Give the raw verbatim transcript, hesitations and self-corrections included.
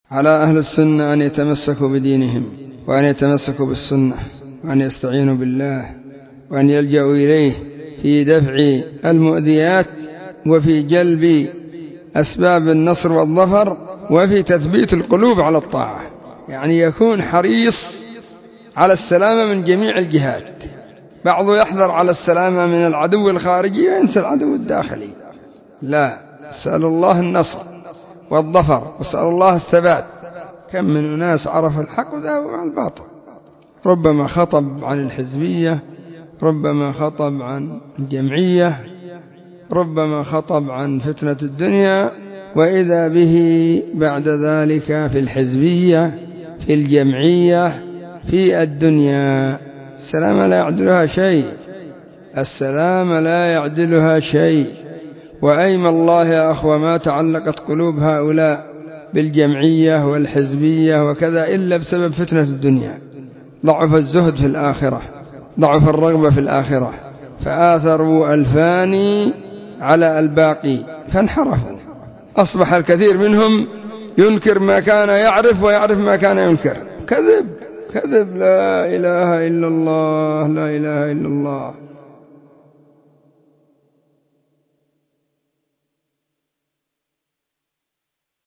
على أهل السنة أن يتمسكوا بدينهم، وأن يتمسكوا بالسنة، وأن يستعينوا بالله، وأن يلجأوا إليه في دفع المؤذيات، وفي جلب أسباب النصر والظفر، وفي تثبيت القلوب على الطاعة. يعني يكون حريص على السلامة من جميع الجهات. بعض يحذر على السلامة من العدو الخارجي وينسى العدو الداخلي. لا، اسأل الله النصر والظفر، واسأل الله الثبات. كم من أناس عرف الحق وذهبوا مع الباطل. ربما خطب عن الحزبية، ربما خطب عن الجمعية، ربما خطب عن فتنة الدنيا، وإذا به بعد ذلك في الحزبية، في الجمعية، في الدنيا. السلام لا يعدلها شيء، السلام لا يعدلها شيء. وأيم الله يا أخوة ما تعلقت قلوب هؤلاء بالجمعية والحزبية وكذا إلا بسبب فتنة الدنيا. ضعف الزهد في الآخرة، ضعف الرغبة في الآخرة، فآثروا الفاني على الباقي فانحرفوا. أصبح الكثير منهم ينكر ما كان يعرف ويعرف ما كان ينكر. كذب كذب. لا إله إلا الله، لا إله إلا الله.